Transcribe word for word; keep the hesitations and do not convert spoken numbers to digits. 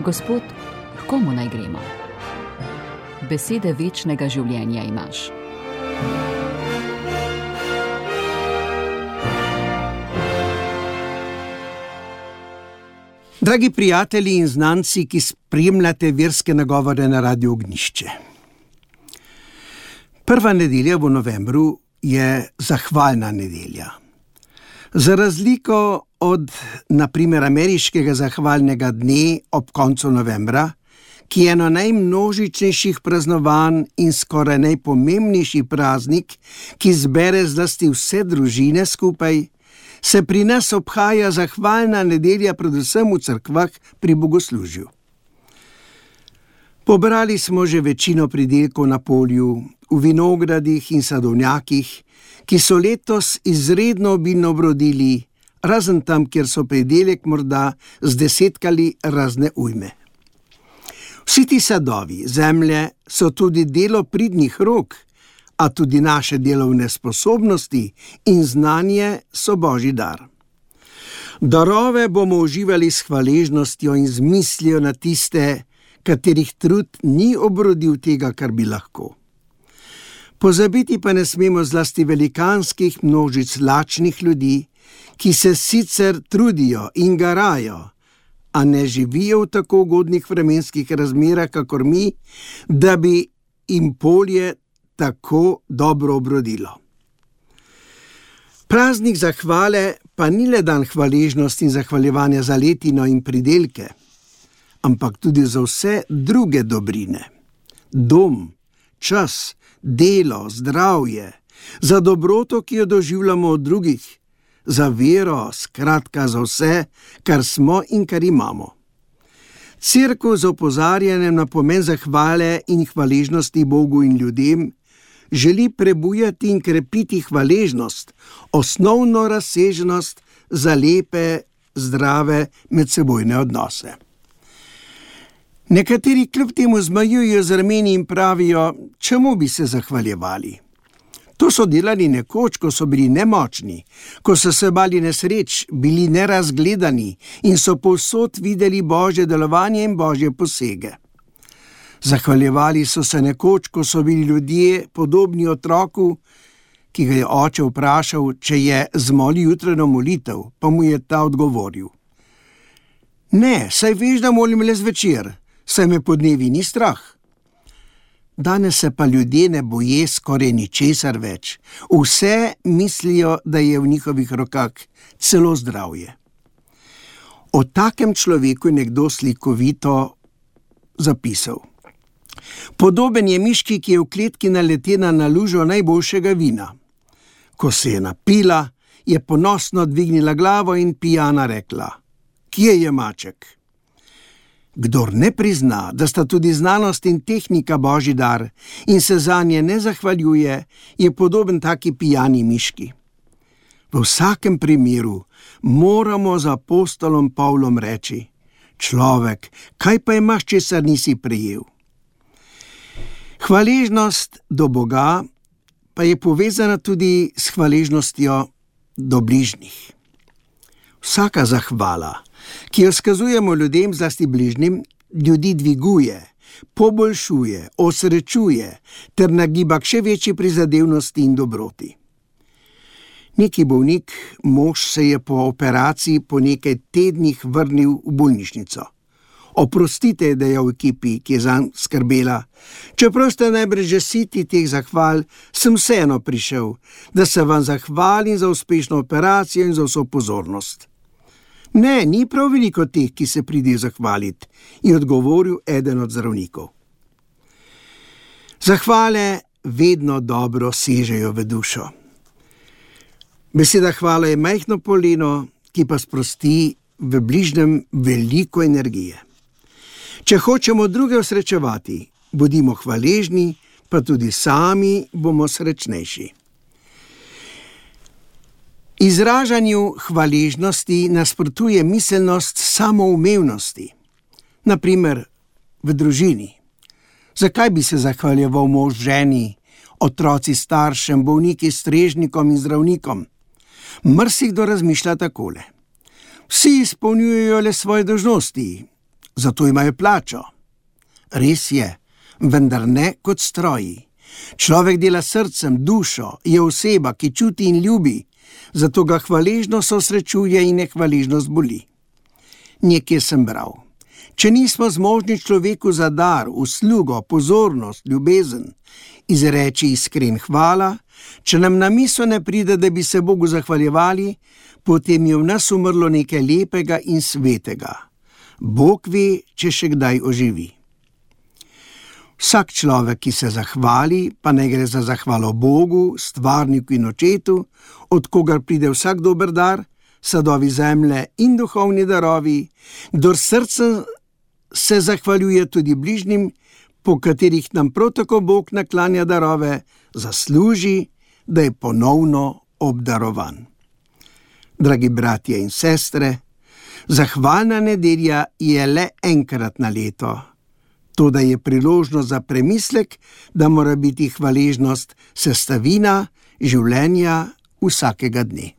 Gospod, k komu naj gremo? Besede večnega življenja imaš. Dragi prijatelji in znanci, ki spremljate verske nagovore na Radiu Ognjišče. Prva nedelja v novembru je zahvalna nedelja. Za razliko od, na primer, ameriškega zahvalnega dne ob koncu novembra, ki je eno najmnožičnejših praznovanj in skoraj najpomembnejši praznik, ki zbere zlasti vse družine skupaj, se pri nas obhaja zahvalna nedelja predvsem v cerkvah pri bogoslužju. Pobrali smo že večino pridelkov na polju, v vinogradih in sadovnjakih, ki so letos izredno obilno obrodili, razen tam, kjer so pridelek morda zdesetkali razne ujme. Vsi ti sadovi, zemlje, so tudi delo pridnih rok, a tudi naše delovne sposobnosti in znanje so Božji dar. Darove bomo uživali s hvaležnostjo in z mislijo na tiste, katerih trud ni obrodil tega, kar bi lahko. Pozabiti pa ne smemo zlasti velikanskih množic lačnih ljudi, ki se sicer trudijo in garajo, a ne živijo v tako ugodnih vremenskih razmerah, kakor mi, da bi jim polje tako dobro obrodilo. Praznik zahvale pa ni le dan hvaležnosti in zahvaljevanja za letino in pridelke, ampak tudi za vse druge dobrine. Dom, čas, delo, zdravje, za dobroto, ki jo doživljamo od drugih, za vero, skratka za vse, kar smo in kar imamo. Cerkev z opozarjanjem na pomen zahvale in hvaležnosti Bogu in ljudem želi prebujati in krepiti hvaležnost, osnovno razsežnost za lepe, zdrave medsebojne odnose. Nekateri kljub temu zmajujejo z rameni in pravijo, čemu bi se zahvaljevali. To so delali nekoč, ko so bili nemočni, ko so se bali nesreč, bili nerazgledani in so povsod videli Božje delovanje in Božje posege. Zahvaljevali so se nekoč, ko so bili ljudje podobni otroku, ki ga je oče vprašal, če je zmoli jutrajno molitev, pa mu je ta odgovoril: Ne, saj veš, da molim le zvečer, saj me podnevi ni strah. Danes se pa ljudje ne boje skoraj ničesar več. Vse mislijo, da je v njihovih rokah, celo zdravje. O takem človeku je nekdo slikovito zapisal: Podoben je miški, ki je v kletki naletela na lužo najboljšega vina. Ko se je napila, je ponosno dvignila glavo in pijana rekla: Kje je maček? Kdor ne prizna, da sta tudi znanost in tehnika Božji dar in se zanje ne zahvaljuje, je podoben taki pijani miški. V vsakem primeru moramo z apostolom Pavlom reči: Človek, kaj pa imaš, česar nisi prejel? Hvaležnost do Boga pa je povezana tudi s hvaležnostjo do bližnjih. Vsaka zahvala, ki jo skazujemo ljudem, zlasti bližnjim, ljudi dviguje, poboljšuje, osrečuje ter nagiba k še večji prizadevnosti in dobroti. Neki bolnik, mož, se je po operaciji po nekaj tednih vrnil v bolnišnico. Oprostite, da je v ekipi, ki je zanj skrbela. Čeprav ste najbrž že siti teh zahval, sem vseeno prišel, da se vam zahvalim za uspešno operacijo in za vso pozornost. Ne, ni prav veliko teh, ki se pridejo zahvaliti, je odgovoril eden od zdravnikov. Zahvale vedno dobro sežejo v dušo. Beseda hvala je majhno poleno, ki pa sprosti v bližnjem veliko energije. Če hočemo druge osrečevati, bodimo hvaležni, pa tudi sami bomo srečnejši. Izražanju hvaležnosti nasprotuje miselnost samoumevnosti. Na primer, v družini. Zakaj bi se zahvaljeval mož ženi, otroci staršem, bolniki strežnikom in zdravnikom? Marsikdo razmišlja takole. Vsi izpolnjujejo le svoje dolžnosti, zato imajo plačo. Res je, vendar ne kot stroji. Človek dela srcem, dušo, je oseba, ki čuti in ljubi, zato ga hvaležnost osrečuje in nehvaležnost boli. Nekje sem bral: če nismo zmožni človeku za dar, uslugo, pozornost, ljubezen, izreči iskren hvala, če nam na misel ne pride, da bi se Bogu zahvaljevali, potem je v nas umrlo nekaj lepega in svetega. Bog ve, če še kdaj oživi. Vsak človek, ki se zahvali, pa ne gre za zahvalo Bogu, stvarniku in očetu, od kogar pride vsak dober dar, sadovi zemlje in duhovni darovi, kdor srcem se zahvaljuje tudi bližnjim, po katerih nam prav tako Bog naklanja darove, zasluži, da je ponovno obdarovan. Dragi bratje in sestre, zahvalna nedelja je le enkrat na leto. To, da je priložnost za premislek, da mora biti hvaležnost sestavina življenja vsakega dne.